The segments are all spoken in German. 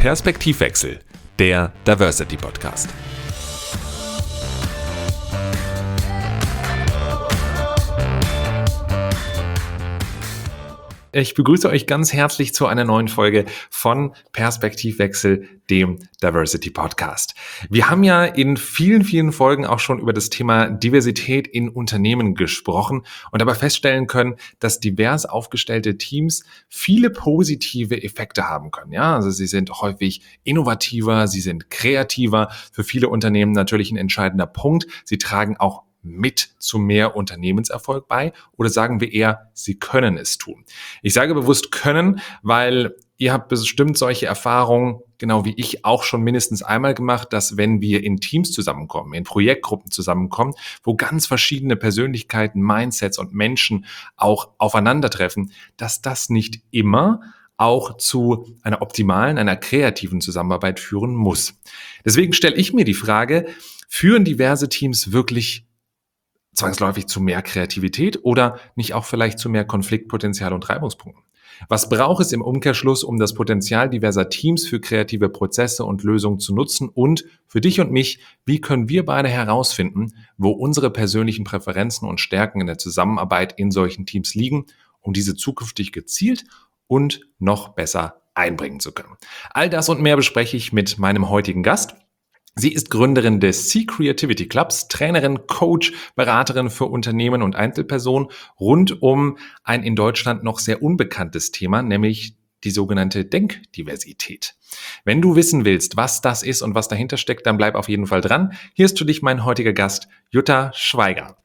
Perspektivwechsel, der Diversity Podcast. Ich begrüße euch ganz herzlich zu einer neuen Folge von Perspektivwechsel, dem Diversity Podcast. Wir haben ja in vielen Folgen auch schon über das Thema Diversität in Unternehmen gesprochen und dabei feststellen können, dass divers aufgestellte Teams viele positive Effekte haben können. Ja, also sie sind häufig innovativer, sie sind kreativer, für viele Unternehmen natürlich ein entscheidender Punkt. Sie tragen auch mit zu mehr Unternehmenserfolg bei, oder sagen wir eher, sie können es tun. Ich sage bewusst können, weil ihr habt bestimmt solche Erfahrungen, genau wie ich auch schon mindestens einmal gemacht, dass wenn wir in Teams zusammenkommen, in Projektgruppen zusammenkommen, wo ganz verschiedene Persönlichkeiten, Mindsets und Menschen auch aufeinandertreffen, dass das nicht immer auch zu einer optimalen, einer kreativen Zusammenarbeit führen muss. Deswegen stelle ich mir die Frage, führen diverse Teams wirklich zwangsläufig zu mehr Kreativität oder nicht auch vielleicht zu mehr Konfliktpotenzial und Reibungspunkten? Was braucht es im Umkehrschluss, um das Potenzial diverser Teams für kreative Prozesse und Lösungen zu nutzen? Und für dich und mich, wie können wir beide herausfinden, wo unsere persönlichen Präferenzen und Stärken in der Zusammenarbeit in solchen Teams liegen, um diese zukünftig gezielt und noch besser einbringen zu können? All das und mehr bespreche ich mit meinem heutigen Gast. Sie ist Gründerin des Sea Creativity Clubs, Trainerin, Coach, Beraterin für Unternehmen und Einzelpersonen rund um ein in Deutschland noch sehr unbekanntes Thema, nämlich die sogenannte Denkdiversität. Wenn du wissen willst, was das ist und was dahinter steckt, dann bleib auf jeden Fall dran. Hier ist für dich mein heutiger Gast, Jutta Schweiger.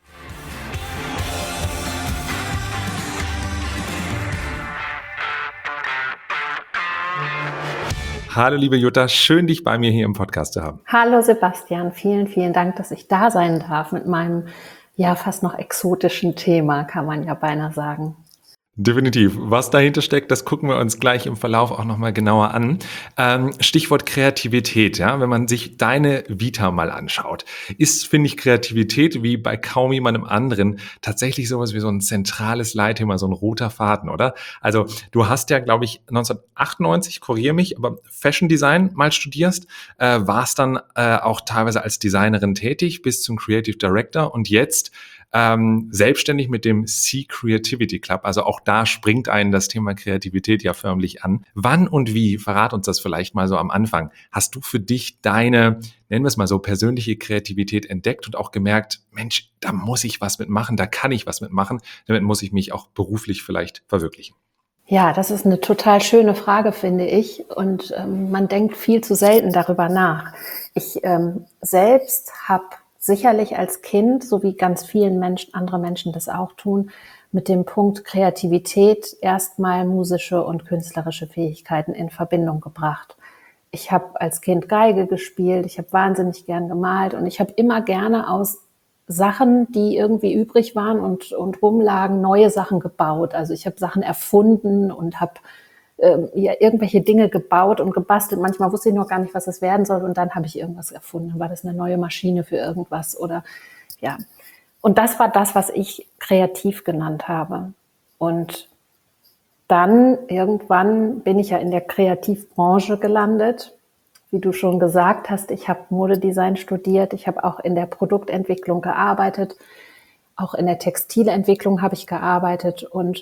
Hallo liebe Jutta, schön dich bei mir hier im Podcast zu haben. Hallo Sebastian, vielen Dank, dass ich da sein darf mit meinem ja fast noch exotischen Thema, kann man ja beinahe sagen. Definitiv. Was dahinter steckt, das gucken wir uns gleich im Verlauf auch nochmal genauer an. Stichwort Kreativität, ja, wenn man sich deine Vita mal anschaut, ist, finde ich, Kreativität wie bei kaum jemandem anderen tatsächlich sowas wie so ein zentrales Leitthema, so ein roter Faden, oder? Also du hast ja, glaube ich, 1998, korrigiere mich, aber Fashion Design mal studierst, warst dann auch teilweise als Designerin tätig bis zum Creative Director und jetzt selbstständig mit dem Sea Creativity Club. Also auch da springt einen das Thema Kreativität ja förmlich an. Wann und wie, verrat uns das vielleicht mal so am Anfang, hast du für dich deine, nennen wir es mal so, persönliche Kreativität entdeckt und auch gemerkt, Mensch, da muss ich was mitmachen, da kann ich was mitmachen, damit muss ich mich auch beruflich vielleicht verwirklichen? Ja, das ist eine total schöne Frage, finde ich. Und man denkt viel zu selten darüber nach. Ich selbst habe sicherlich als Kind, so wie ganz vielen Menschen, andere Menschen das auch tun, mit dem Punkt Kreativität erstmal musische und künstlerische Fähigkeiten in Verbindung gebracht. Ich habe als Kind Geige gespielt, ich habe wahnsinnig gern gemalt und ich habe immer gerne aus Sachen, die irgendwie übrig waren und rumlagen, neue Sachen gebaut. Also ich habe Sachen erfunden und habe ja, irgendwelche Dinge gebaut und gebastelt. Manchmal wusste ich noch gar nicht, was es werden soll und dann habe ich irgendwas erfunden. Dann war das eine neue Maschine für irgendwas oder ja. Und das war das, was ich kreativ genannt habe. Und dann irgendwann bin ich ja in der Kreativbranche gelandet. Wie du schon gesagt hast, ich habe Modedesign studiert, ich habe auch in der Produktentwicklung gearbeitet, auch in der Textilentwicklung habe ich gearbeitet und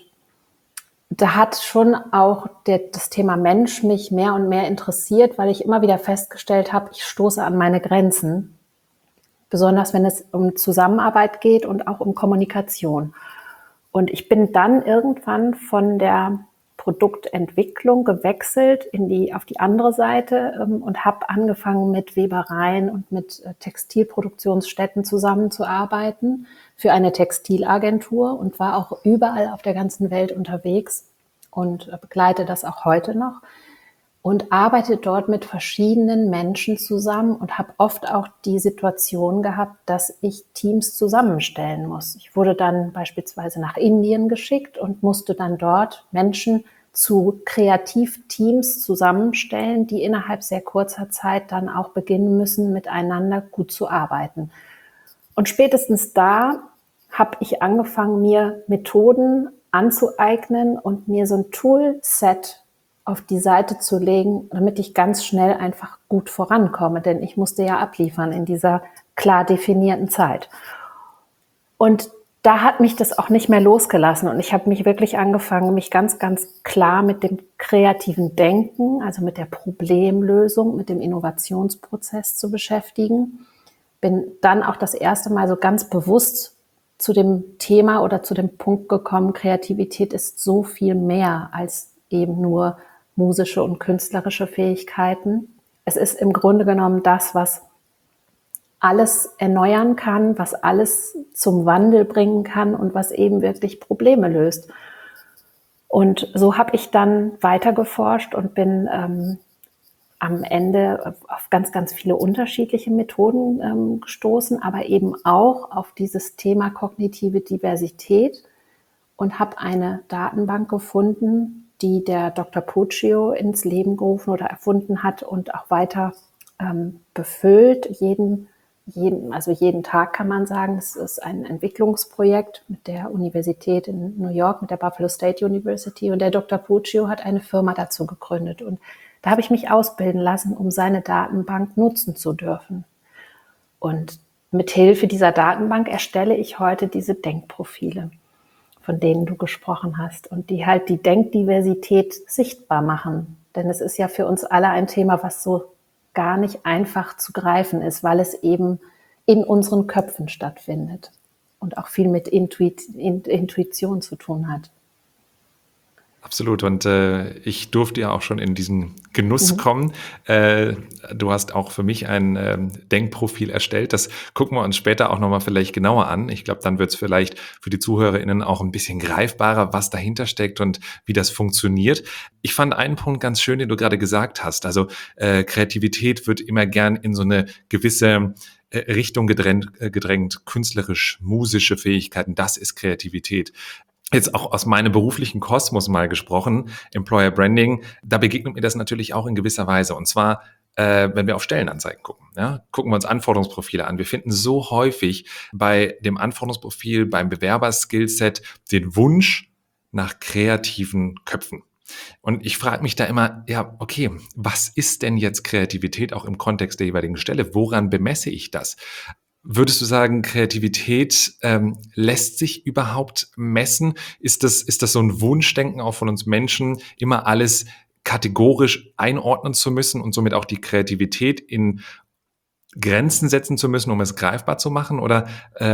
da hat schon auch das Thema Mensch mich mehr und mehr interessiert, weil ich immer wieder festgestellt habe, ich stoße an meine Grenzen, besonders wenn es um Zusammenarbeit geht und auch um Kommunikation. Und ich bin dann irgendwann von der Produktentwicklung gewechselt auf die andere Seite und habe angefangen mit Webereien und mit Textilproduktionsstätten zusammenzuarbeiten für eine Textilagentur und war auch überall auf der ganzen Welt unterwegs und begleite das auch heute noch und arbeite dort mit verschiedenen Menschen zusammen und habe oft auch die Situation gehabt, dass ich Teams zusammenstellen muss. Ich wurde dann beispielsweise nach Indien geschickt und musste dann dort Menschen zu Kreativteams zusammenstellen, die innerhalb sehr kurzer Zeit dann auch beginnen müssen, miteinander gut zu arbeiten. Und spätestens da habe ich angefangen, mir Methoden anzueignen und mir so ein Toolset auf die Seite zu legen, damit ich ganz schnell einfach gut vorankomme, denn ich musste ja abliefern in dieser klar definierten Zeit. Und da hat mich das auch nicht mehr losgelassen und ich habe mich wirklich angefangen, mich ganz, ganz klar mit dem kreativen Denken, also mit der Problemlösung, mit dem Innovationsprozess zu beschäftigen. Bin dann auch das erste Mal so ganz bewusst zu dem Thema oder zu dem Punkt gekommen, Kreativität ist so viel mehr als eben nur musische und künstlerische Fähigkeiten. Es ist im Grunde genommen das, was alles erneuern kann, was alles zum Wandel bringen kann und was eben wirklich Probleme löst. Und so habe ich dann weiter geforscht und bin am Ende auf ganz, ganz viele unterschiedliche Methoden gestoßen, aber eben auch auf dieses Thema kognitive Diversität und habe eine Datenbank gefunden, die der Dr. Puccio ins Leben gerufen oder erfunden hat und auch weiter befüllt. Jeden Tag kann man sagen. Es ist ein Entwicklungsprojekt mit der Universität in New York, mit der Buffalo State University. Und der Dr. Puccio hat eine Firma dazu gegründet. Und da habe ich mich ausbilden lassen, um seine Datenbank nutzen zu dürfen. Und mit Hilfe dieser Datenbank erstelle ich heute diese Denkprofile, von denen du gesprochen hast und die halt die Denkdiversität sichtbar machen. Denn es ist ja für uns alle ein Thema, was so gar nicht einfach zu greifen ist, weil es eben in unseren Köpfen stattfindet und auch viel mit Intuition zu tun hat. Absolut. Und ich durfte ja auch schon in diesen Genuss kommen. Du hast auch für mich ein Denkprofil erstellt. Das gucken wir uns später auch nochmal vielleicht genauer an. Ich glaube, dann wird es vielleicht für die ZuhörerInnen auch ein bisschen greifbarer, was dahinter steckt und wie das funktioniert. Ich fand einen Punkt ganz schön, den du gerade gesagt hast. Also Kreativität wird immer gern in so eine gewisse Richtung gedrängt, künstlerisch-musische Fähigkeiten. Das ist Kreativität. Jetzt auch aus meinem beruflichen Kosmos mal gesprochen, Employer Branding, da begegnet mir das natürlich auch in gewisser Weise. Und zwar, wenn wir auf Stellenanzeigen gucken. Ja? Gucken wir uns Anforderungsprofile an. Wir finden so häufig bei dem Anforderungsprofil, beim Bewerber-Skillset den Wunsch nach kreativen Köpfen. Und ich frage mich da immer, ja, okay, was ist denn jetzt Kreativität auch im Kontext der jeweiligen Stelle? Woran bemesse ich das? Würdest du sagen, Kreativität lässt sich überhaupt messen? Ist das so ein Wunschdenken auch von uns Menschen, immer alles kategorisch einordnen zu müssen und somit auch die Kreativität in Grenzen setzen zu müssen, um es greifbar zu machen? Oder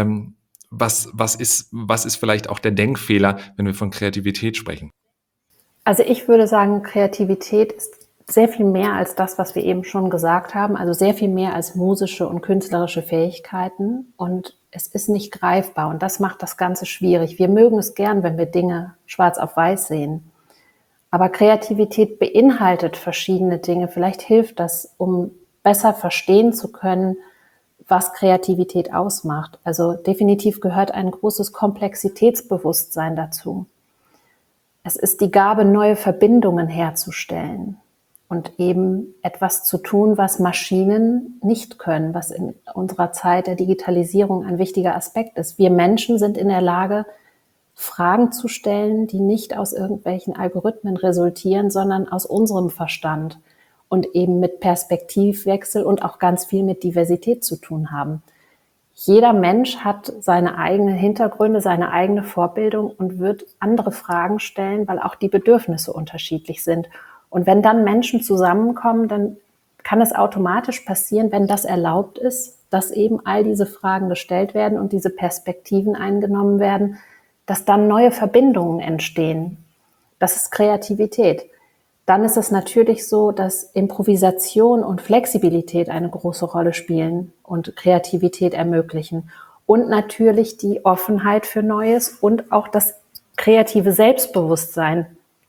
was ist vielleicht auch der Denkfehler, wenn wir von Kreativität sprechen? Also ich würde sagen, Kreativität ist sehr viel mehr als das, was wir eben schon gesagt haben, also sehr viel mehr als musische und künstlerische Fähigkeiten und es ist nicht greifbar und das macht das Ganze schwierig. Wir mögen es gern, wenn wir Dinge schwarz auf weiß sehen, aber Kreativität beinhaltet verschiedene Dinge. Vielleicht hilft das, um besser verstehen zu können, was Kreativität ausmacht. Also definitiv gehört ein großes Komplexitätsbewusstsein dazu. Es ist die Gabe, neue Verbindungen herzustellen und eben etwas zu tun, was Maschinen nicht können, was in unserer Zeit der Digitalisierung ein wichtiger Aspekt ist. Wir Menschen sind in der Lage, Fragen zu stellen, die nicht aus irgendwelchen Algorithmen resultieren, sondern aus unserem Verstand und eben mit Perspektivwechsel und auch ganz viel mit Diversität zu tun haben. Jeder Mensch hat seine eigenen Hintergründe, seine eigene Vorbildung und wird andere Fragen stellen, weil auch die Bedürfnisse unterschiedlich sind. Und wenn dann Menschen zusammenkommen, dann kann es automatisch passieren, wenn das erlaubt ist, dass eben all diese Fragen gestellt werden und diese Perspektiven eingenommen werden, dass dann neue Verbindungen entstehen. Das ist Kreativität. Dann ist es natürlich so, dass Improvisation und Flexibilität eine große Rolle spielen und Kreativität ermöglichen. Und natürlich die Offenheit für Neues und auch das kreative Selbstbewusstsein.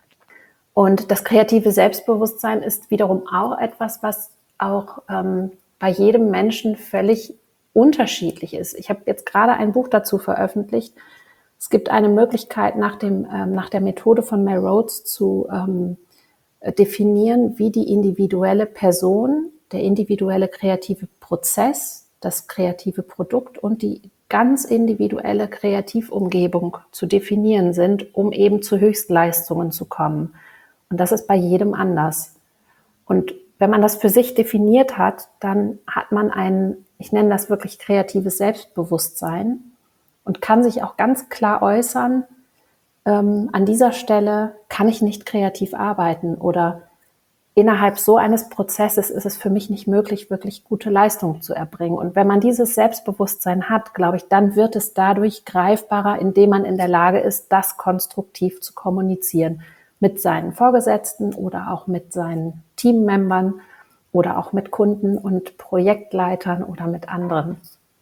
Und das kreative Selbstbewusstsein ist wiederum auch etwas, was auch bei jedem Menschen völlig unterschiedlich ist. Ich habe jetzt gerade ein Buch dazu veröffentlicht. Es gibt eine Möglichkeit, nach der Methode von Mel Rhodes zu definieren, wie die individuelle Person, der individuelle kreative Prozess, das kreative Produkt und die ganz individuelle Kreativumgebung zu definieren sind, um eben zu Höchstleistungen zu kommen. Und das ist bei jedem anders. Und wenn man das für sich definiert hat, dann hat man ein, ich nenne das wirklich kreatives Selbstbewusstsein und kann sich auch ganz klar äußern, an dieser Stelle kann ich nicht kreativ arbeiten oder innerhalb so eines Prozesses ist es für mich nicht möglich, wirklich gute Leistungen zu erbringen. Und wenn man dieses Selbstbewusstsein hat, glaube ich, dann wird es dadurch greifbarer, indem man in der Lage ist, das konstruktiv zu kommunizieren mit seinen Vorgesetzten oder auch mit seinen Teammembern oder auch mit Kunden und Projektleitern oder mit anderen.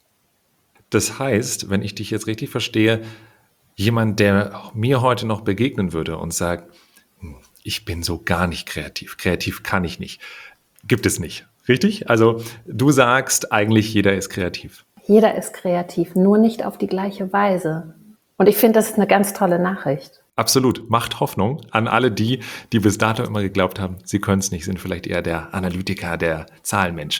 Das heißt, wenn ich dich jetzt richtig verstehe, jemand, der mir heute noch begegnen würde und sagt, ich bin so gar nicht kreativ, kreativ kann ich nicht, gibt es nicht, richtig? Also du sagst, eigentlich jeder ist kreativ. Jeder ist kreativ, nur nicht auf die gleiche Weise. Und ich finde, das ist eine ganz tolle Nachricht. Absolut, macht Hoffnung an alle die bis dato immer geglaubt haben, sie können es nicht, sind vielleicht eher der Analytiker, der Zahlenmensch.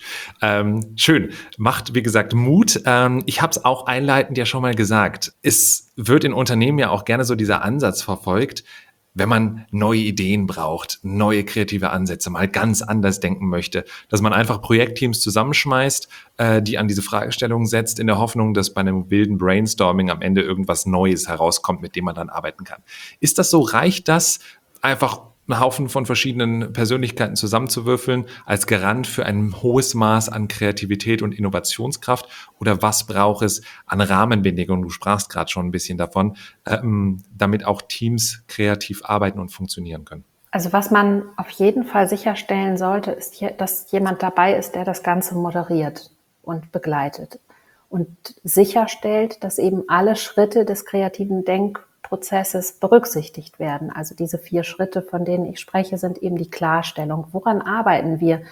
Schön, macht wie gesagt Mut. Ich habe es auch einleitend ja schon mal gesagt, es wird in Unternehmen ja auch gerne so dieser Ansatz verfolgt, wenn man neue Ideen braucht, neue kreative Ansätze, mal ganz anders denken möchte, dass man einfach Projektteams zusammenschmeißt, die an diese Fragestellungen setzt, in der Hoffnung, dass bei einem wilden Brainstorming am Ende irgendwas Neues herauskommt, mit dem man dann arbeiten kann. Ist das so? Reicht das, einfach einen Haufen von verschiedenen Persönlichkeiten zusammenzuwürfeln als Garant für ein hohes Maß an Kreativität und Innovationskraft? Oder was braucht es an Rahmenbedingungen? Du sprachst gerade schon ein bisschen davon, damit auch Teams kreativ arbeiten und funktionieren können. Also was man auf jeden Fall sicherstellen sollte, ist, dass jemand dabei ist, der das Ganze moderiert und begleitet und sicherstellt, dass eben alle Schritte des kreativen Denkprozesses berücksichtigt werden. Also diese 4 Schritte, von denen ich spreche, sind eben die Klarstellung. Woran arbeiten wir?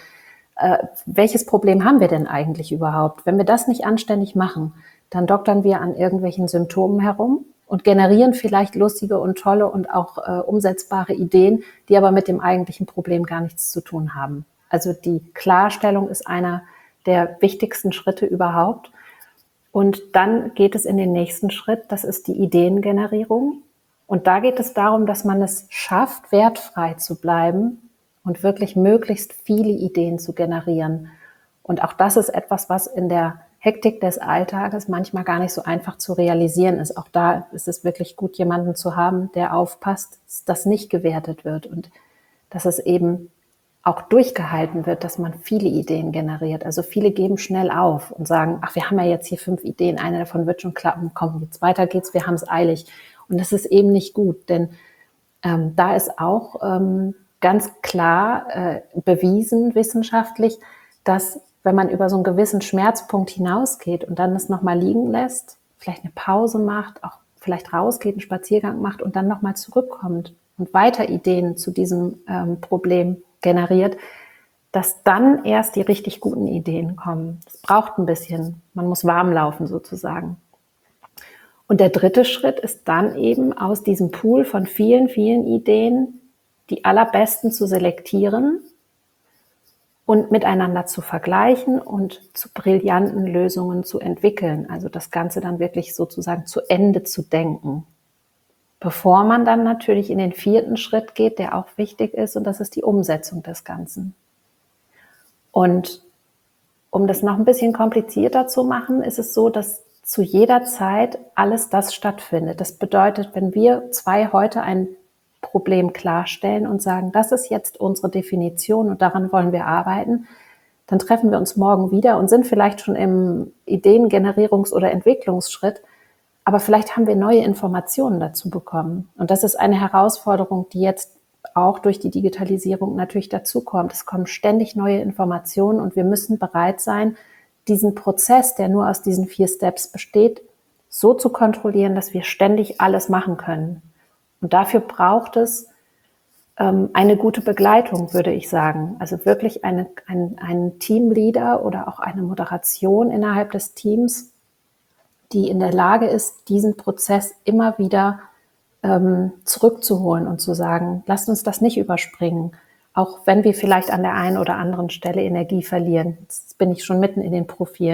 Welches Problem haben wir denn eigentlich überhaupt? Wenn wir das nicht anständig machen, dann doktern wir an irgendwelchen Symptomen herum und generieren vielleicht lustige und tolle und auch umsetzbare Ideen, die aber mit dem eigentlichen Problem gar nichts zu tun haben. Also die Klarstellung ist einer der wichtigsten Schritte überhaupt. Und dann geht es in den nächsten Schritt, das ist die Ideengenerierung. Und da geht es darum, dass man es schafft, wertfrei zu bleiben und wirklich möglichst viele Ideen zu generieren. Und auch das ist etwas, was in der Hektik des Alltages manchmal gar nicht so einfach zu realisieren ist. Auch da ist es wirklich gut, jemanden zu haben, der aufpasst, dass das nicht gewertet wird und dass es eben auch durchgehalten wird, dass man viele Ideen generiert. Also viele geben schnell auf und sagen, ach, wir haben ja jetzt hier 5 Ideen, eine davon wird schon klappen, komm, jetzt weiter geht's, wir haben es eilig. Und das ist eben nicht gut, denn da ist auch ganz klar bewiesen wissenschaftlich, dass wenn man über so einen gewissen Schmerzpunkt hinausgeht und dann das nochmal liegen lässt, vielleicht eine Pause macht, auch vielleicht rausgeht, einen Spaziergang macht und dann nochmal zurückkommt und weiter Ideen zu diesem Problem generiert, dass dann erst die richtig guten Ideen kommen. Es braucht ein bisschen, man muss warm laufen sozusagen. Und der 3. Schritt ist dann eben aus diesem Pool von vielen, vielen Ideen die allerbesten zu selektieren und miteinander zu vergleichen und zu brillanten Lösungen zu entwickeln. Also das Ganze dann wirklich sozusagen zu Ende zu denken. Bevor man dann natürlich in den 4. Schritt geht, der auch wichtig ist, und das ist die Umsetzung des Ganzen. Und um das noch ein bisschen komplizierter zu machen, ist es so, dass zu jeder Zeit alles das stattfindet. Das bedeutet, wenn wir 2 heute ein Problem klarstellen und sagen, das ist jetzt unsere Definition und daran wollen wir arbeiten, dann treffen wir uns morgen wieder und sind vielleicht schon im Ideengenerierungs- oder Entwicklungsschritt, aber vielleicht haben wir neue Informationen dazu bekommen. Und das ist eine Herausforderung, die jetzt auch durch die Digitalisierung natürlich dazukommt. Es kommen ständig neue Informationen und wir müssen bereit sein, diesen Prozess, der nur aus diesen 4 Steps besteht, so zu kontrollieren, dass wir ständig alles machen können. Und dafür braucht es eine gute Begleitung, würde ich sagen. Also wirklich einen Teamleader oder auch eine Moderation innerhalb des Teams, die in der Lage ist, diesen Prozess immer wieder zurückzuholen und zu sagen, lasst uns das nicht überspringen, auch wenn wir vielleicht an der einen oder anderen Stelle Energie verlieren. Jetzt bin ich schon mitten in den Profilen.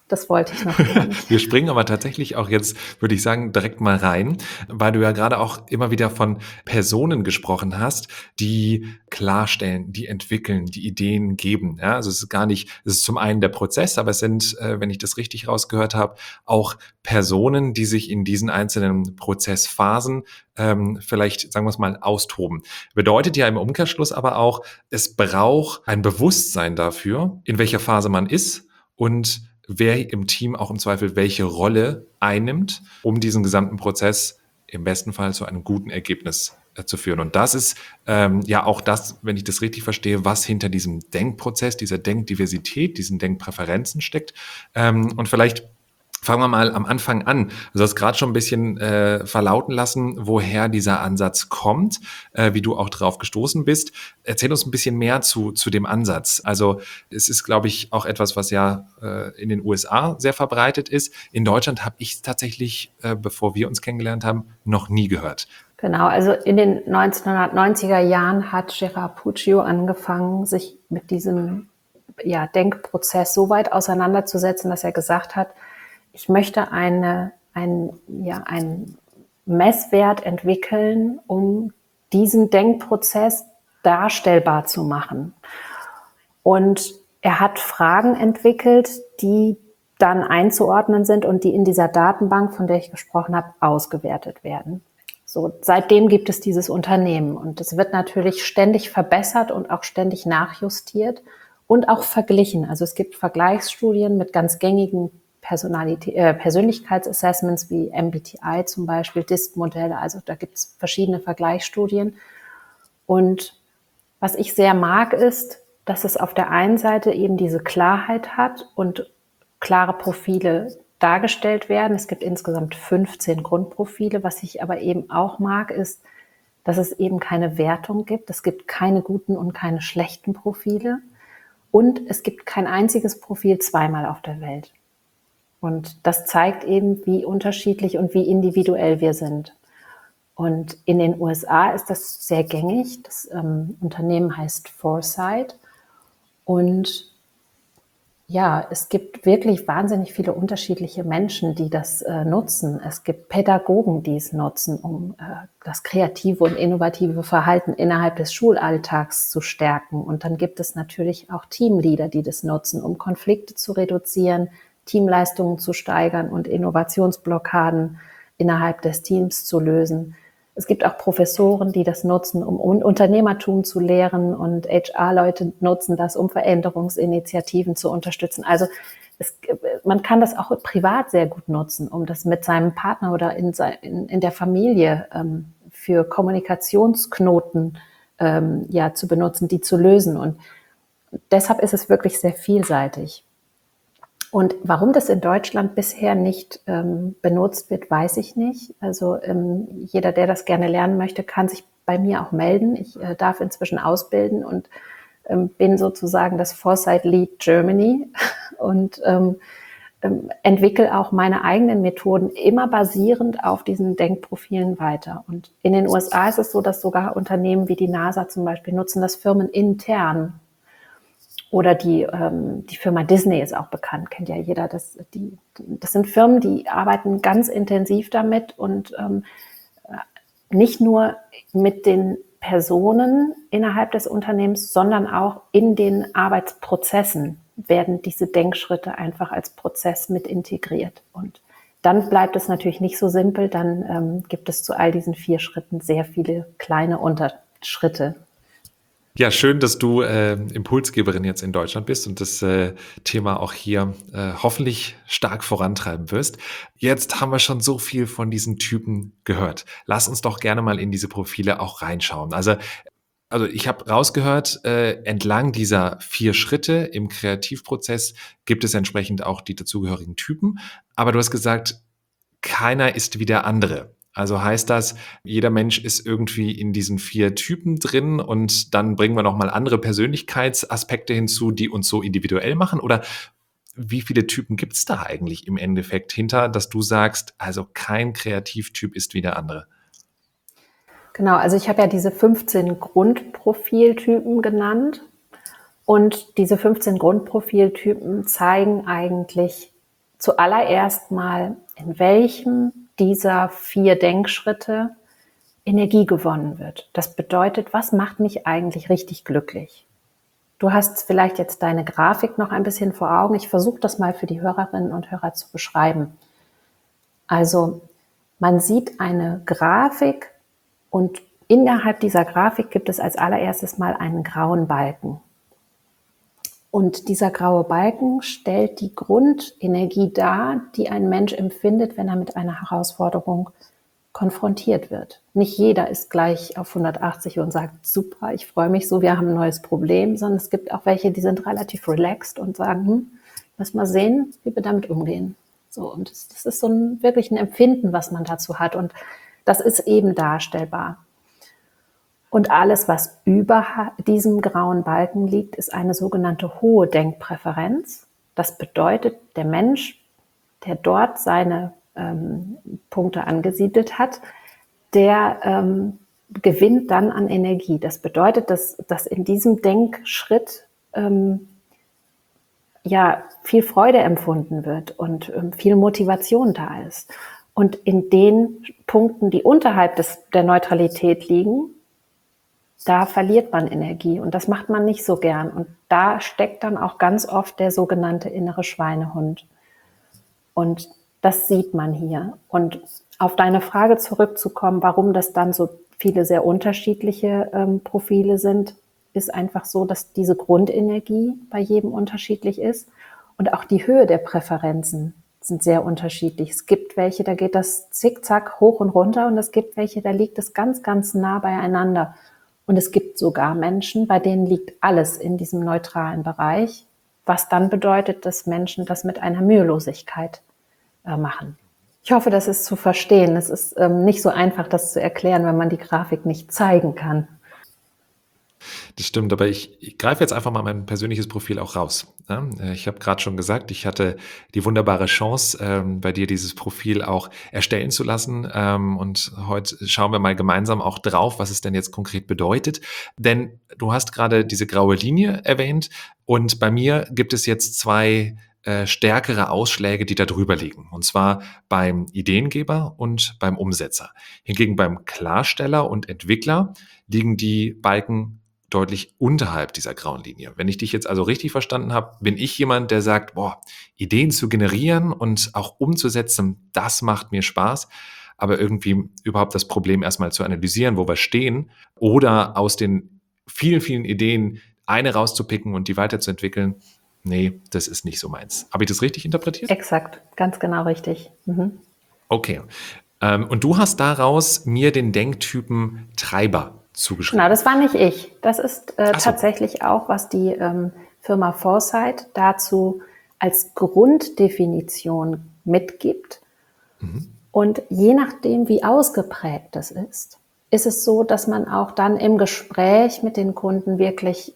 Das wollte ich noch gar nicht. Wir springen aber tatsächlich auch jetzt, würde ich sagen, direkt mal rein, weil du ja gerade auch immer wieder von Personen gesprochen hast, die klarstellen, die entwickeln, die Ideen geben. Ja, also es ist zum einen der Prozess, aber es sind, wenn ich das richtig rausgehört habe, auch Personen, die sich in diesen einzelnen Prozessphasen vielleicht, sagen wir es mal, austoben. Bedeutet ja im Umkehrschluss aber auch, es braucht ein Bewusstsein dafür, in welcher Phase man ist und wer im Team auch im Zweifel welche Rolle einnimmt, um diesen gesamten Prozess im besten Fall zu einem guten Ergebnis zu führen. Und das ist ja auch das, wenn ich das richtig verstehe, was hinter diesem Denkprozess, dieser Denkdiversität, diesen Denkpräferenzen steckt. Und vielleicht fangen wir mal am Anfang an. Du hast gerade schon ein bisschen verlauten lassen, woher dieser Ansatz kommt, wie du auch drauf gestoßen bist. Erzähl uns ein bisschen mehr zu dem Ansatz. Also es ist, glaube ich, auch etwas, was ja in den USA sehr verbreitet ist. In Deutschland habe ich es tatsächlich, bevor wir uns kennengelernt haben, noch nie gehört. Genau, also in den 1990er Jahren hat Gérard Puccio angefangen, sich mit diesem Denkprozess so weit auseinanderzusetzen, dass er gesagt hat, ich möchte einen Messwert entwickeln, um diesen Denkprozess darstellbar zu machen. Und er hat Fragen entwickelt, die dann einzuordnen sind und die in dieser Datenbank, von der ich gesprochen habe, ausgewertet werden. So, seitdem gibt es dieses Unternehmen und es wird natürlich ständig verbessert und auch ständig nachjustiert und auch verglichen. Also es gibt Vergleichsstudien mit ganz gängigen Persönlichkeitsassessments wie MBTI zum Beispiel, DISC-Modelle, also da gibt es verschiedene Vergleichsstudien. Und was ich sehr mag, ist, dass es auf der einen Seite eben diese Klarheit hat und klare Profile dargestellt werden. Es gibt insgesamt 15 Grundprofile. Was ich aber eben auch mag, ist, dass es eben keine Wertung gibt. Es gibt keine guten und keine schlechten Profile. Und es gibt kein einziges Profil zweimal auf der Welt. Und das zeigt eben, wie unterschiedlich und wie individuell wir sind. Und in den USA ist das sehr gängig. Das Unternehmen heißt Foresight. Und ja, es gibt wirklich wahnsinnig viele unterschiedliche Menschen, die das nutzen. Es gibt Pädagogen, die es nutzen, um das kreative und innovative Verhalten innerhalb des Schulalltags zu stärken. Und dann gibt es natürlich auch Teamleader, die das nutzen, um Konflikte zu reduzieren, Teamleistungen zu steigern und Innovationsblockaden innerhalb des Teams zu lösen. Es gibt auch Professoren, die das nutzen, um Unternehmertum zu lehren, und HR-Leute nutzen das, um Veränderungsinitiativen zu unterstützen. Also man kann das auch privat sehr gut nutzen, um das mit seinem Partner oder in der Familie für Kommunikationsknoten zu benutzen, die zu lösen. Und deshalb ist es wirklich sehr vielseitig. Und warum das in Deutschland bisher nicht benutzt wird, weiß ich nicht. Also jeder, der das gerne lernen möchte, kann sich bei mir auch melden. Ich darf inzwischen ausbilden und bin sozusagen das Foresight Lead Germany und entwickle auch meine eigenen Methoden immer basierend auf diesen Denkprofilen weiter. Und in den USA ist es so, dass sogar Unternehmen wie die NASA zum Beispiel nutzen das firmenintern. Oder die Firma Disney ist auch bekannt, kennt ja jeder. Das sind Firmen, die arbeiten ganz intensiv damit und nicht nur mit den Personen innerhalb des Unternehmens, sondern auch in den Arbeitsprozessen werden diese Denkschritte einfach als Prozess mit integriert. Und dann bleibt es natürlich nicht so simpel, dann gibt es zu all diesen 4 Schritten sehr viele kleine Unterschritte. Ja, schön, dass du Impulsgeberin jetzt in Deutschland bist und das Thema auch hier hoffentlich stark vorantreiben wirst. Jetzt haben wir schon so viel von diesen Typen gehört. Lass uns doch gerne mal in diese Profile auch reinschauen. Also ich habe rausgehört, entlang dieser 4 Schritte im Kreativprozess gibt es entsprechend auch die dazugehörigen Typen. Aber du hast gesagt, keiner ist wie der andere. Also heißt das, jeder Mensch ist irgendwie in diesen 4 Typen drin und dann bringen wir nochmal andere Persönlichkeitsaspekte hinzu, die uns so individuell machen? Oder wie viele Typen gibt es da eigentlich im Endeffekt hinter, dass du sagst, also kein Kreativtyp ist wie der andere? Genau, also ich habe ja diese 15 Grundprofiltypen genannt. Und diese 15 Grundprofiltypen zeigen eigentlich zuallererst mal, in welchem dieser 4 Denkschritte Energie gewonnen wird. Das bedeutet, was macht mich eigentlich richtig glücklich? Du hast vielleicht jetzt deine Grafik noch ein bisschen vor Augen. Ich versuche das mal für die Hörerinnen und Hörer zu beschreiben. Also man sieht eine Grafik und innerhalb dieser Grafik gibt es als allererstes mal einen grauen Balken. Und dieser graue Balken stellt die Grundenergie dar, die ein Mensch empfindet, wenn er mit einer Herausforderung konfrontiert wird. Nicht jeder ist gleich auf 180 und sagt, super, ich freue mich so, wir haben ein neues Problem, sondern es gibt auch welche, die sind relativ relaxed und sagen, lass mal sehen, wie wir damit umgehen. So, und das ist so wirklich ein Empfinden, was man dazu hat. Und das ist eben darstellbar. Und alles, was über diesem grauen Balken liegt, ist eine sogenannte hohe Denkpräferenz. Das bedeutet, der Mensch, der dort seine Punkte angesiedelt hat, der gewinnt dann an Energie. Das bedeutet, dass in diesem Denkschritt viel Freude empfunden wird und viel Motivation da ist. Und in den Punkten, die unterhalb der Neutralität liegen, da verliert man Energie und das macht man nicht so gern. Und da steckt dann auch ganz oft der sogenannte innere Schweinehund. Und das sieht man hier. Und auf deine Frage zurückzukommen, warum das dann so viele sehr unterschiedliche Profile sind, ist einfach so, dass diese Grundenergie bei jedem unterschiedlich ist. Und auch die Höhe der Präferenzen sind sehr unterschiedlich. Es gibt welche, da geht das zickzack hoch und runter und es gibt welche, da liegt es ganz, ganz nah beieinander. Und es gibt sogar Menschen, bei denen liegt alles in diesem neutralen Bereich, was dann bedeutet, dass Menschen das mit einer Mühelosigkeit machen. Ich hoffe, das ist zu verstehen. Es ist nicht so einfach, das zu erklären, wenn man die Grafik nicht zeigen kann. Das stimmt, aber ich greife jetzt einfach mal mein persönliches Profil auch raus. Ja, ich habe gerade schon gesagt, ich hatte die wunderbare Chance, bei dir dieses Profil auch erstellen zu lassen. Und heute schauen wir mal gemeinsam auch drauf, was es denn jetzt konkret bedeutet. Denn du hast gerade diese graue Linie erwähnt und bei mir gibt es jetzt 2 stärkere Ausschläge, die da drüber liegen. Und zwar beim Ideengeber und beim Umsetzer. Hingegen beim Klarsteller und Entwickler liegen die Balken deutlich unterhalb dieser grauen Linie. Wenn ich dich jetzt also richtig verstanden habe, bin ich jemand, der sagt, boah, Ideen zu generieren und auch umzusetzen, das macht mir Spaß, aber irgendwie überhaupt das Problem erstmal zu analysieren, wo wir stehen, oder aus den vielen, vielen Ideen eine rauszupicken und die weiterzuentwickeln, nee, das ist nicht so meins. Habe ich das richtig interpretiert? Exakt, ganz genau richtig. Mhm. Okay. Und du hast daraus mir den Denktypen Treiber zugeschrieben. Genau, das war nicht ich. Das ist so. tatsächlich auch, was die Firma Foresight dazu als Grunddefinition mitgibt. Und je nachdem, wie ausgeprägt das ist es so, dass man auch dann im Gespräch mit den Kunden wirklich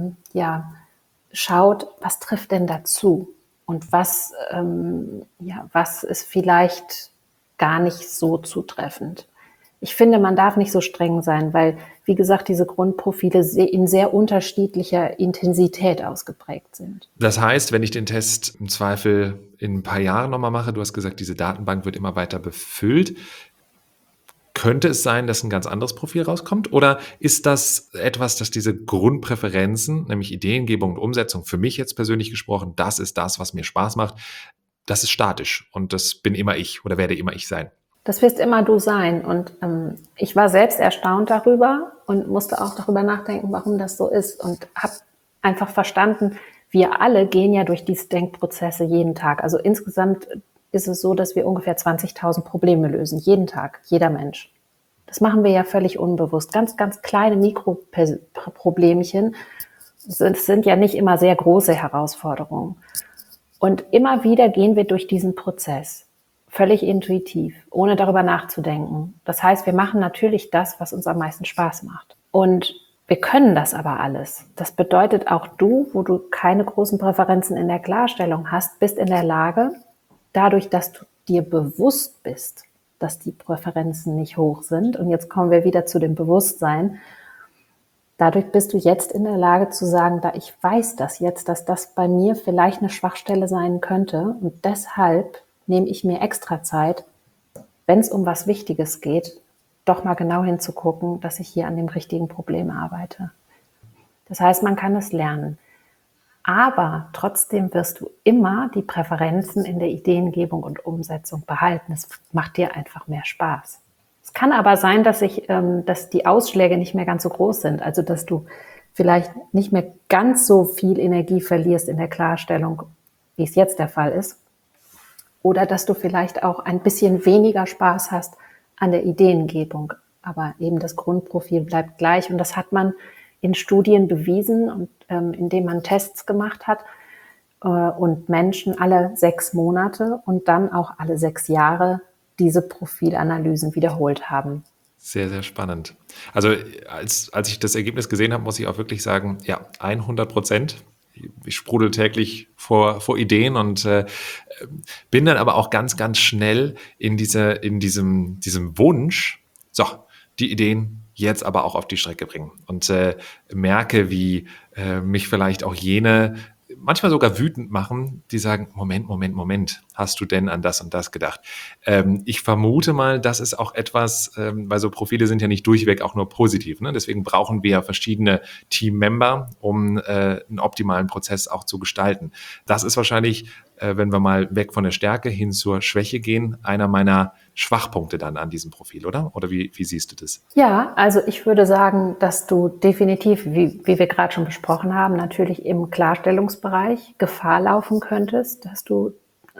schaut, was trifft denn dazu und was ist vielleicht gar nicht so zutreffend. Ich finde, man darf nicht so streng sein, weil, wie gesagt, diese Grundprofile in sehr unterschiedlicher Intensität ausgeprägt sind. Das heißt, wenn ich den Test im Zweifel in ein paar Jahren nochmal mache, du hast gesagt, diese Datenbank wird immer weiter befüllt, könnte es sein, dass ein ganz anderes Profil rauskommt? Oder ist das etwas, dass diese Grundpräferenzen, nämlich Ideengebung und Umsetzung, für mich jetzt persönlich gesprochen, das ist das, was mir Spaß macht, das ist statisch und das bin immer ich oder werde immer ich sein? Das wirst immer du sein. Und ich war selbst erstaunt darüber und musste auch darüber nachdenken, warum das so ist. Und habe einfach verstanden, wir alle gehen ja durch diese Denkprozesse jeden Tag. Also insgesamt ist es so, dass wir ungefähr 20.000 Probleme lösen. Jeden Tag, jeder Mensch. Das machen wir ja völlig unbewusst. Ganz, ganz kleine Mikroproblemchen. Es sind ja nicht immer sehr große Herausforderungen. Und immer wieder gehen wir durch diesen Prozess. Völlig intuitiv, ohne darüber nachzudenken. Das heißt, wir machen natürlich das, was uns am meisten Spaß macht. Und wir können das aber alles. Das bedeutet, auch du, wo du keine großen Präferenzen in der Klarstellung hast, bist in der Lage, dadurch, dass du dir bewusst bist, dass die Präferenzen nicht hoch sind, und jetzt kommen wir wieder zu dem Bewusstsein, Dadurch bist du jetzt in der Lage zu sagen, da ich weiß das jetzt, dass das bei mir vielleicht eine Schwachstelle sein könnte und deshalb nehme ich mir extra Zeit, wenn es um was Wichtiges geht, doch mal genau hinzugucken, dass ich hier an dem richtigen Problem arbeite. Das heißt, man kann es lernen. Aber trotzdem wirst du immer die Präferenzen in der Ideengebung und Umsetzung behalten. Es macht dir einfach mehr Spaß. Es kann aber sein, dass die Ausschläge nicht mehr ganz so groß sind. Also, dass du vielleicht nicht mehr ganz so viel Energie verlierst in der Klarstellung, wie es jetzt der Fall ist. Oder dass du vielleicht auch ein bisschen weniger Spaß hast an der Ideengebung. Aber eben das Grundprofil bleibt gleich. Und das hat man in Studien bewiesen, und indem man Tests gemacht hat und Menschen alle 6 Monate und dann auch alle 6 Jahre diese Profilanalysen wiederholt haben. Sehr, sehr spannend. Also als ich das Ergebnis gesehen habe, muss ich auch wirklich sagen, ja, 100%. Ich sprudel täglich vor Ideen und bin dann aber auch ganz, ganz schnell in diesem Wunsch, so, die Ideen jetzt aber auch auf die Strecke bringen und merke, wie mich vielleicht auch jene manchmal sogar wütend machen, die sagen, Moment, hast du denn an das und das gedacht? Ich vermute mal, das ist auch etwas, weil so Profile sind ja nicht durchweg auch nur positiv, ne? Deswegen brauchen wir ja verschiedene Teammember, um einen optimalen Prozess auch zu gestalten. Das ist wahrscheinlich, wenn wir mal weg von der Stärke hin zur Schwäche gehen, einer meiner Schwachpunkte dann an diesem Profil, oder? Oder wie siehst du das? Ja, also ich würde sagen, dass du definitiv, wie wir gerade schon besprochen haben, natürlich im Klarstellungsbereich Gefahr laufen könntest, dass du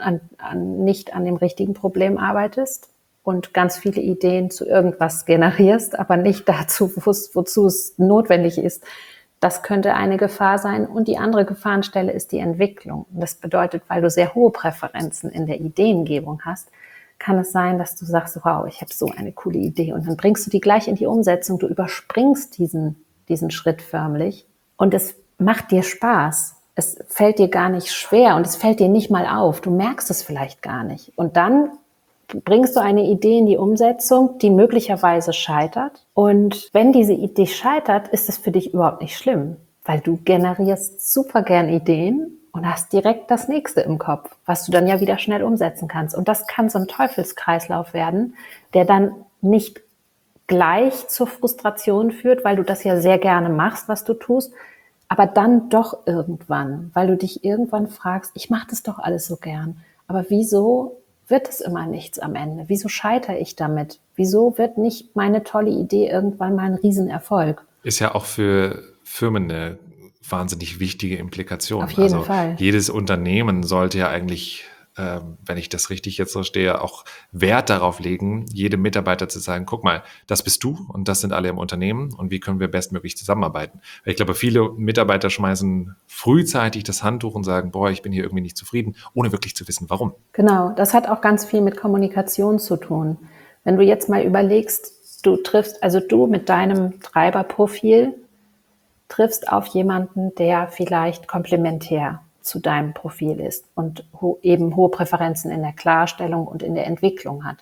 nicht an dem richtigen Problem arbeitest und ganz viele Ideen zu irgendwas generierst, aber nicht dazu, wozu es notwendig ist. Das könnte eine Gefahr sein. Und die andere Gefahrenstelle ist die Entwicklung. Und das bedeutet, weil du sehr hohe Präferenzen in der Ideengebung hast, kann es sein, dass du sagst, wow, ich habe so eine coole Idee. Und dann bringst du die gleich in die Umsetzung. Du überspringst diesen Schritt förmlich. Und es macht dir Spaß. Es fällt dir gar nicht schwer und es fällt dir nicht mal auf. Du merkst es vielleicht gar nicht. Und dann bringst du eine Idee in die Umsetzung, die möglicherweise scheitert. Und wenn diese Idee scheitert, ist es für dich überhaupt nicht schlimm, weil du generierst super gern Ideen und hast direkt das nächste im Kopf, was du dann ja wieder schnell umsetzen kannst. Und das kann so ein Teufelskreislauf werden, der dann nicht gleich zur Frustration führt, weil du das ja sehr gerne machst, was du tust, aber dann doch irgendwann, weil du dich irgendwann fragst, ich mache das doch alles so gern, aber wieso wird es immer nichts am Ende? Wieso scheitere ich damit? Wieso wird nicht meine tolle Idee irgendwann mal ein Riesenerfolg? Ist ja auch für Firmen eine wahnsinnig wichtige Implikation. Auf jeden Fall. Jedes Unternehmen sollte ja eigentlich, wenn ich das richtig jetzt verstehe, auch Wert darauf legen, jedem Mitarbeiter zu sagen, guck mal, das bist du und das sind alle im Unternehmen und wie können wir bestmöglich zusammenarbeiten? Weil ich glaube, viele Mitarbeiter schmeißen frühzeitig das Handtuch und sagen, boah, ich bin hier irgendwie nicht zufrieden, ohne wirklich zu wissen, warum. Genau, das hat auch ganz viel mit Kommunikation zu tun. Wenn du jetzt mal überlegst, du mit deinem Treiberprofil triffst auf jemanden, der vielleicht komplementär zu deinem Profil ist und eben hohe Präferenzen in der Klarstellung und in der Entwicklung hat.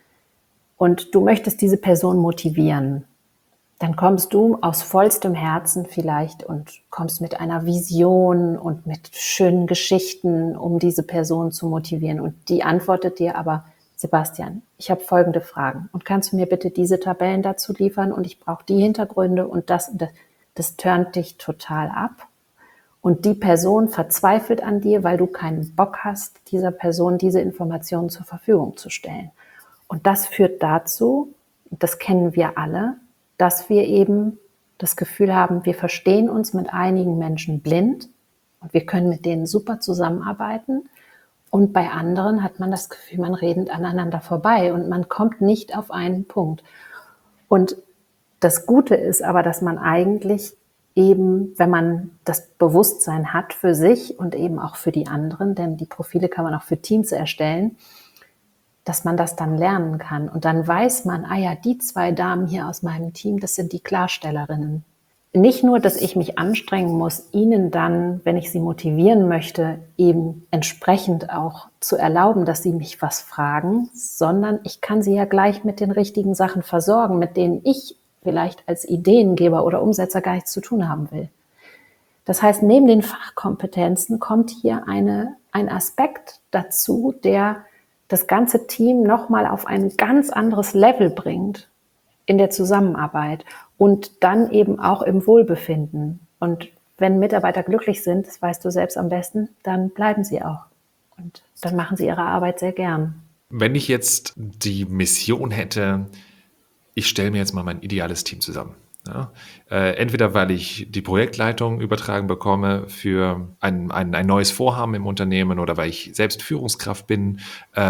Und du möchtest diese Person motivieren. Dann kommst du aus vollstem Herzen vielleicht und kommst mit einer Vision und mit schönen Geschichten, um diese Person zu motivieren. Und die antwortet dir aber, Sebastian, ich habe folgende Fragen und kannst du mir bitte diese Tabellen dazu liefern und ich brauche die Hintergründe und das. Das turnt dich total ab. Und die Person verzweifelt an dir, weil du keinen Bock hast, dieser Person diese Informationen zur Verfügung zu stellen. Und das führt dazu, das kennen wir alle, dass wir eben das Gefühl haben, wir verstehen uns mit einigen Menschen blind und wir können mit denen super zusammenarbeiten. Und bei anderen hat man das Gefühl, man redet aneinander vorbei und man kommt nicht auf einen Punkt. Und das Gute ist aber, dass man eigentlich eben, wenn man das Bewusstsein hat für sich und eben auch für die anderen, denn die Profile kann man auch für Teams erstellen, dass man das dann lernen kann. Und dann weiß man, die 2 Damen hier aus meinem Team, das sind die Klarstellerinnen. Nicht nur, dass ich mich anstrengen muss, ihnen dann, wenn ich sie motivieren möchte, eben entsprechend auch zu erlauben, dass sie mich was fragen, sondern ich kann sie ja gleich mit den richtigen Sachen versorgen, mit denen ich vielleicht als Ideengeber oder Umsetzer gar nichts zu tun haben will. Das heißt, neben den Fachkompetenzen kommt hier ein Aspekt dazu, der das ganze Team nochmal auf ein ganz anderes Level bringt in der Zusammenarbeit und dann eben auch im Wohlbefinden. Und wenn Mitarbeiter glücklich sind, das weißt du selbst am besten, dann bleiben sie auch. Und dann machen sie ihre Arbeit sehr gern. Wenn ich jetzt die Mission hätte, ich stelle mir jetzt mal mein ideales Team zusammen. Ja, entweder weil ich die Projektleitung übertragen bekomme für ein neues Vorhaben im Unternehmen oder weil ich selbst Führungskraft bin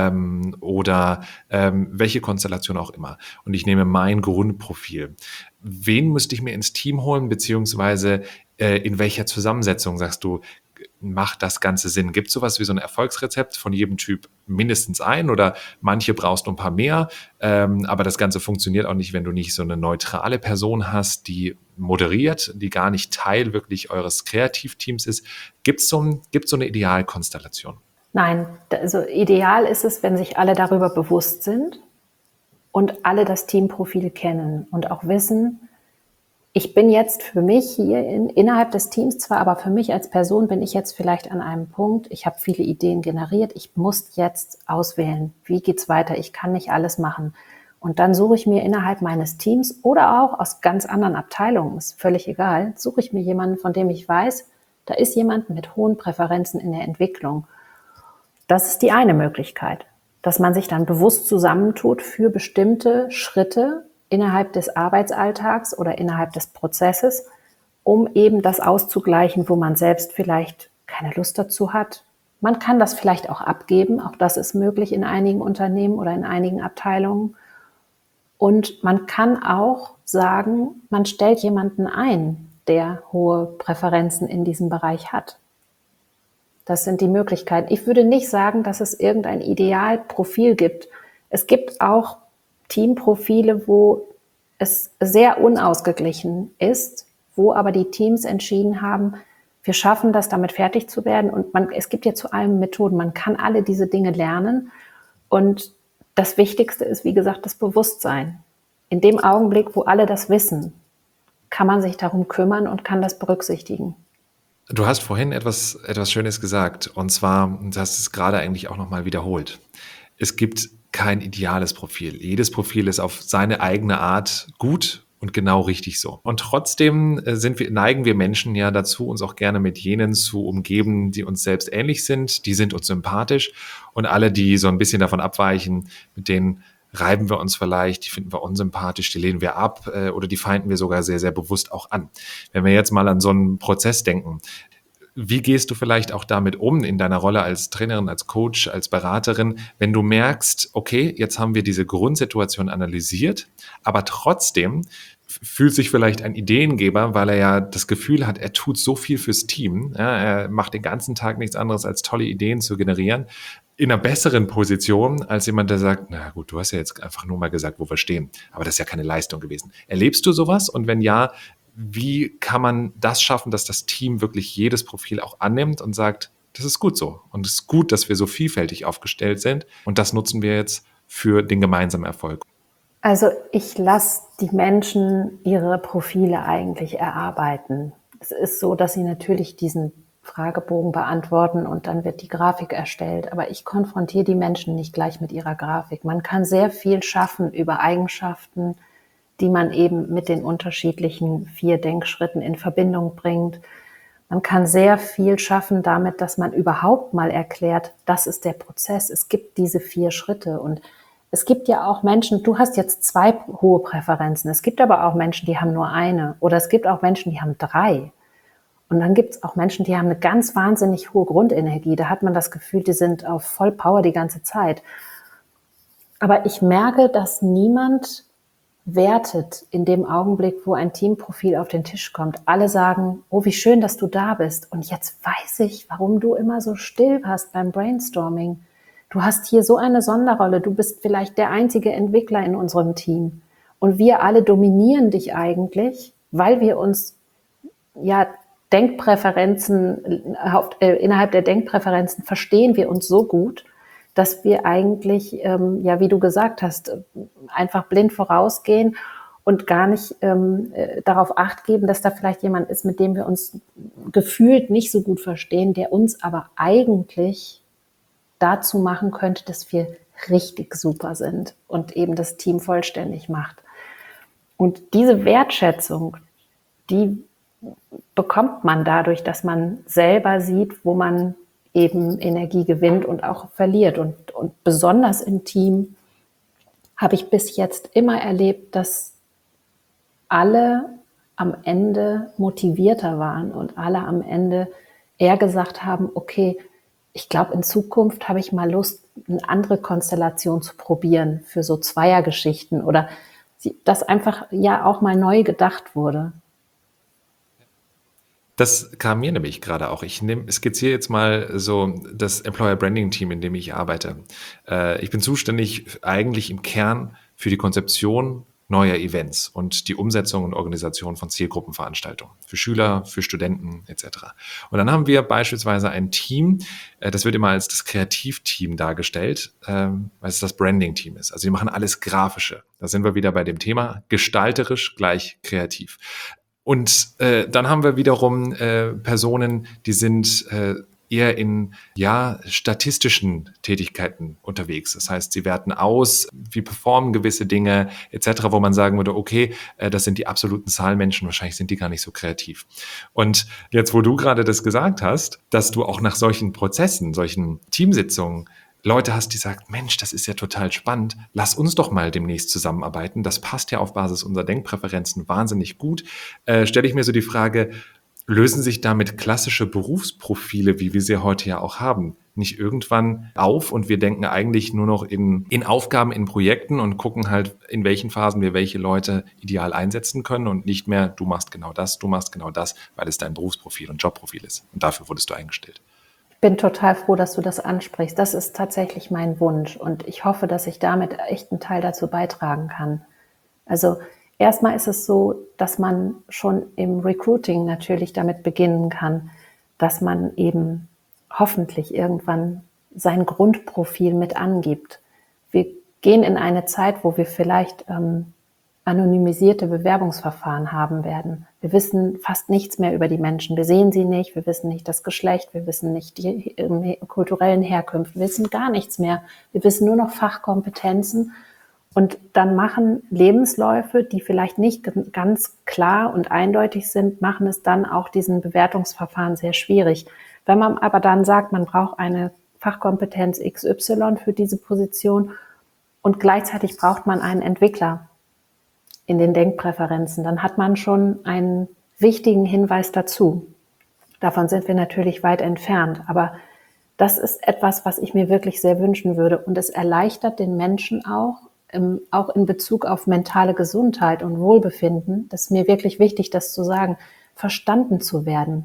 oder welche Konstellation auch immer. Und ich nehme mein Grundprofil. Wen müsste ich mir ins Team holen, beziehungsweise in welcher Zusammensetzung sagst du, macht das Ganze Sinn? Gibt es sowas wie so ein Erfolgsrezept von jedem Typ mindestens ein oder manche brauchst du ein paar mehr, aber das Ganze funktioniert auch nicht, wenn du nicht so eine neutrale Person hast, die moderiert, die gar nicht Teil wirklich eures Kreativteams ist. Gibt's so eine Idealkonstellation? Nein, also ideal ist es, wenn sich alle darüber bewusst sind und alle das Teamprofil kennen und auch wissen, ich bin jetzt für mich hier innerhalb des Teams zwar, aber für mich als Person bin ich jetzt vielleicht an einem Punkt, ich habe viele Ideen generiert, ich muss jetzt auswählen, wie geht's weiter, ich kann nicht alles machen. Und dann suche ich mir innerhalb meines Teams oder auch aus ganz anderen Abteilungen, ist völlig egal, suche ich mir jemanden, von dem ich weiß, da ist jemand mit hohen Präferenzen in der Entwicklung. Das ist die eine Möglichkeit, dass man sich dann bewusst zusammentut für bestimmte Schritte innerhalb des Arbeitsalltags oder innerhalb des Prozesses, um eben das auszugleichen, wo man selbst vielleicht keine Lust dazu hat. Man kann das vielleicht auch abgeben, auch das ist möglich in einigen Unternehmen oder in einigen Abteilungen. Und man kann auch sagen, man stellt jemanden ein, der hohe Präferenzen in diesem Bereich hat. Das sind die Möglichkeiten. Ich würde nicht sagen, dass es irgendein Idealprofil gibt. Es gibt auch Teamprofile, wo es sehr unausgeglichen ist, wo aber die Teams entschieden haben, wir schaffen das, damit fertig zu werden. Und es gibt ja zu allem Methoden. Man kann alle diese Dinge lernen. Und das Wichtigste ist, wie gesagt, das Bewusstsein. In dem Augenblick, wo alle das wissen, kann man sich darum kümmern und kann das berücksichtigen. Du hast vorhin etwas Schönes gesagt, und zwar, du hast es gerade eigentlich auch nochmal wiederholt. Es gibt kein ideales Profil. Jedes Profil ist auf seine eigene Art gut und genau richtig so. Und trotzdem neigen wir Menschen ja dazu, uns auch gerne mit jenen zu umgeben, die uns selbst ähnlich sind. Die sind uns sympathisch und alle, die so ein bisschen davon abweichen, mit denen reiben wir uns vielleicht, die finden wir unsympathisch, die lehnen wir ab oder die feinden wir sogar sehr, sehr bewusst auch an. Wenn wir jetzt mal an so einen Prozess denken, wie gehst du vielleicht auch damit um in deiner Rolle als Trainerin, als Coach, als Beraterin, wenn du merkst, okay, jetzt haben wir diese Grundsituation analysiert, aber trotzdem fühlt sich vielleicht ein Ideengeber, weil er ja das Gefühl hat, er tut so viel fürs Team, ja, er macht den ganzen Tag nichts anderes, als tolle Ideen zu generieren, in einer besseren Position als jemand, der sagt, na gut, du hast ja jetzt einfach nur mal gesagt, wo wir stehen, aber das ist ja keine Leistung gewesen. Erlebst du sowas? Und wenn ja, wie kann man das schaffen, dass das Team wirklich jedes Profil auch annimmt und sagt, das ist gut so und es ist gut, dass wir so vielfältig aufgestellt sind und das nutzen wir jetzt für den gemeinsamen Erfolg? Also ich lasse die Menschen ihre Profile eigentlich erarbeiten. Es ist so, dass sie natürlich diesen Fragebogen beantworten und dann wird die Grafik erstellt. Aber ich konfrontiere die Menschen nicht gleich mit ihrer Grafik. Man kann sehr viel schaffen über Eigenschaften, die man eben mit den unterschiedlichen 4 Denkschritten in Verbindung bringt. Man kann sehr viel schaffen damit, dass man überhaupt mal erklärt, das ist der Prozess. Es gibt diese 4 Schritte und es gibt ja auch Menschen, du hast jetzt 2 hohe Präferenzen. Es gibt aber auch Menschen, die haben nur eine. Oder es gibt auch Menschen, die haben 3. Und dann gibt es auch Menschen, die haben eine ganz wahnsinnig hohe Grundenergie. Da hat man das Gefühl, die sind auf Vollpower die ganze Zeit. Aber ich merke, dass niemand wertet in dem Augenblick, wo ein Teamprofil auf den Tisch kommt. Alle sagen, oh, wie schön, dass du da bist. Und jetzt weiß ich, warum du immer so still warst beim Brainstorming. Du hast hier so eine Sonderrolle. Du bist vielleicht der einzige Entwickler in unserem Team. Und wir alle dominieren dich eigentlich, weil wir uns ja innerhalb der Denkpräferenzen verstehen wir uns so gut, dass wir eigentlich, wie du gesagt hast, einfach blind vorausgehen und gar nicht darauf Acht geben, dass da vielleicht jemand ist, mit dem wir uns gefühlt nicht so gut verstehen, der uns aber eigentlich dazu machen könnte, dass wir richtig super sind und eben das Team vollständig macht. Und diese Wertschätzung, die bekommt man dadurch, dass man selber sieht, wo man eben Energie gewinnt und auch verliert. Und besonders im Team habe ich bis jetzt immer erlebt, dass alle am Ende motivierter waren und alle am Ende eher gesagt haben, okay, ich glaube, in Zukunft habe ich mal Lust, eine andere Konstellation zu probieren für so Zweiergeschichten oder dass einfach ja auch mal neu gedacht wurde. Das kam mir nämlich gerade auch. Ich skizziere jetzt mal so das Employer Branding Team, in dem ich arbeite. Ich bin zuständig eigentlich im Kern für die Konzeption neuer Events und die Umsetzung und Organisation von Zielgruppenveranstaltungen für Schüler, für Studenten etc. Und dann haben wir beispielsweise ein Team, das wird immer als das Kreativteam dargestellt, weil es das Branding-Team ist. Also die machen alles Grafische. Da sind wir wieder bei dem Thema gestalterisch gleich kreativ. Und dann haben wir wiederum Personen, die sind eher in statistischen Tätigkeiten unterwegs. Das heißt, sie werten aus, wie performen gewisse Dinge etc., wo man sagen würde, okay, das sind die absoluten Zahlenmenschen, wahrscheinlich sind die gar nicht so kreativ. Und jetzt, wo du gerade das gesagt hast, dass du auch nach solchen Prozessen, solchen Teamsitzungen Leute hast, die sagen, Mensch, das ist ja total spannend, lass uns doch mal demnächst zusammenarbeiten. Das passt ja auf Basis unserer Denkpräferenzen wahnsinnig gut. Stelle ich mir so die Frage, lösen sich damit klassische Berufsprofile, wie wir sie heute ja auch haben, nicht irgendwann auf und wir denken eigentlich nur noch in Aufgaben, in Projekten und gucken halt, in welchen Phasen wir welche Leute ideal einsetzen können und nicht mehr, du machst genau das, weil es dein Berufsprofil und Jobprofil ist. Und dafür wurdest du eingestellt. Ich bin total froh, dass du das ansprichst. Das ist tatsächlich mein Wunsch und ich hoffe, dass ich damit echt einen Teil dazu beitragen kann. Also erstmal ist es so, dass man schon im Recruiting natürlich damit beginnen kann, dass man eben hoffentlich irgendwann sein Grundprofil mit angibt. Wir gehen in eine Zeit, wo wir vielleicht anonymisierte Bewerbungsverfahren haben werden. Wir wissen fast nichts mehr über die Menschen. Wir sehen sie nicht, wir wissen nicht das Geschlecht, wir wissen nicht die kulturellen Herkünfte, wir wissen gar nichts mehr. Wir wissen nur noch Fachkompetenzen und dann machen Lebensläufe, die vielleicht nicht ganz klar und eindeutig sind, machen es dann auch diesen Bewertungsverfahren sehr schwierig. Wenn man aber dann sagt, man braucht eine Fachkompetenz XY für diese Position und gleichzeitig braucht man einen Entwickler in den Denkpräferenzen, dann hat man schon einen wichtigen Hinweis dazu. Davon sind wir natürlich weit entfernt, aber das ist etwas, was ich mir wirklich sehr wünschen würde und es erleichtert den Menschen auch in Bezug auf mentale Gesundheit und Wohlbefinden, das ist mir wirklich wichtig, das zu sagen, verstanden zu werden.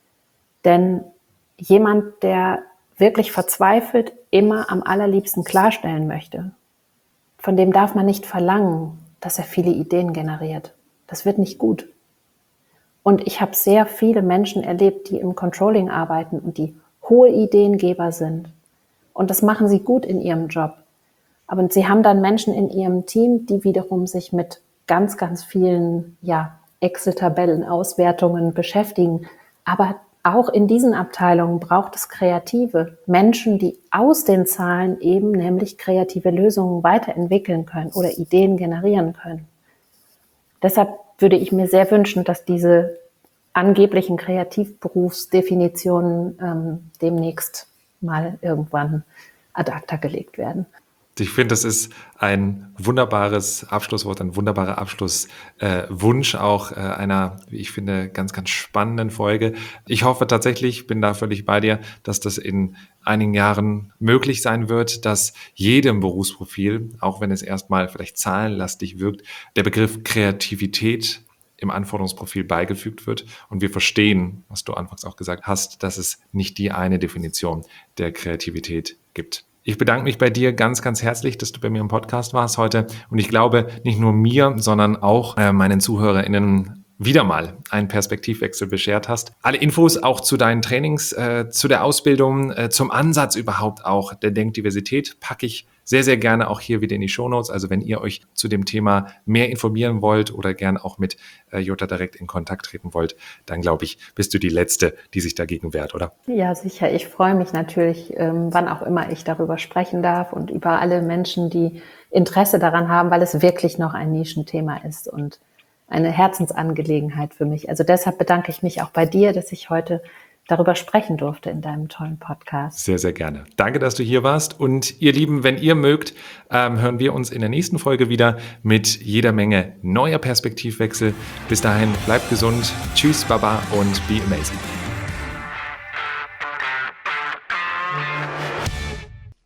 Denn jemand, der wirklich verzweifelt immer am allerliebsten klarstellen möchte, von dem darf man nicht verlangen, dass er viele Ideen generiert. Das wird nicht gut. Und ich habe sehr viele Menschen erlebt, die im Controlling arbeiten und die hohe Ideengeber sind. Und das machen sie gut in ihrem Job. Aber sie haben dann Menschen in ihrem Team, die wiederum sich mit ganz, ganz vielen Excel-Tabellen, Auswertungen beschäftigen. Aber auch in diesen Abteilungen braucht es kreative Menschen, die aus den Zahlen eben nämlich kreative Lösungen weiterentwickeln können oder Ideen generieren können. Deshalb würde ich mir sehr wünschen, dass diese angeblichen Kreativberufsdefinitionen demnächst mal irgendwann ad acta gelegt werden. Ich finde, das ist ein wunderbares Abschlusswort, ein wunderbarer Abschlusswunsch auch einer, wie ich finde, ganz, ganz spannenden Folge. Ich hoffe tatsächlich, bin da völlig bei dir, dass das in einigen Jahren möglich sein wird, dass jedem Berufsprofil, auch wenn es erstmal vielleicht zahlenlastig wirkt, der Begriff Kreativität im Anforderungsprofil beigefügt wird und wir verstehen, was du anfangs auch gesagt hast, dass es nicht die eine Definition der Kreativität gibt. Ich bedanke mich bei dir ganz, ganz herzlich, dass du bei mir im Podcast warst heute. Und ich glaube, nicht nur mir, sondern auch meinen ZuhörerInnen wieder mal einen Perspektivwechsel beschert hast. Alle Infos auch zu deinen Trainings, zu der Ausbildung, zum Ansatz überhaupt auch der Denkdiversität packe ich sehr, sehr gerne auch hier wieder in die Shownotes. Also wenn ihr euch zu dem Thema mehr informieren wollt oder gern auch mit Jutta direkt in Kontakt treten wollt, dann glaube ich, bist du die Letzte, die sich dagegen wehrt, oder? Ja, sicher. Ich freue mich natürlich, wann auch immer ich darüber sprechen darf und über alle Menschen, die Interesse daran haben, weil es wirklich noch ein Nischenthema ist und eine Herzensangelegenheit für mich. Also deshalb bedanke ich mich auch bei dir, dass ich heute darüber sprechen durfte in deinem tollen Podcast. Sehr, sehr gerne. Danke, dass du hier warst. Und ihr Lieben, wenn ihr mögt, hören wir uns in der nächsten Folge wieder mit jeder Menge neuer Perspektivwechsel. Bis dahin, bleibt gesund. Tschüss, Baba und be amazing.